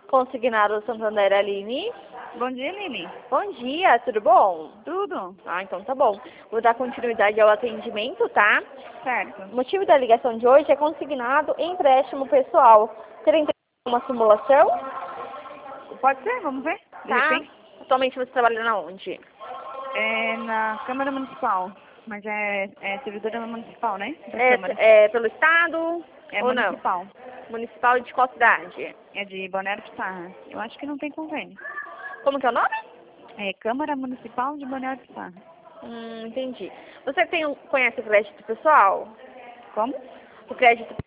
Consignado Santander, Aline. Bom dia, Aline. Bom dia, tudo bom? Tudo? Ah, então tá bom. Vou dar continuidade ao atendimento, tá? Certo. O motivo da ligação de hoje é consignado empréstimo pessoal. Querem ter uma simulação? Pode ser, vamos ver? De Tá? repente? Atualmente você trabalha na onde? É na Câmara Municipal. Mas é servidora municipal, né? Da Câmara. É pelo estado É ou não? municipal. Municipal de qual cidade? É de Balneário de Parra. Eu acho que não tem convênio. Como que é o nome? É Câmara Municipal de Balneário de Parra. Entendi. Você conhece o crédito pessoal? Como? O crédito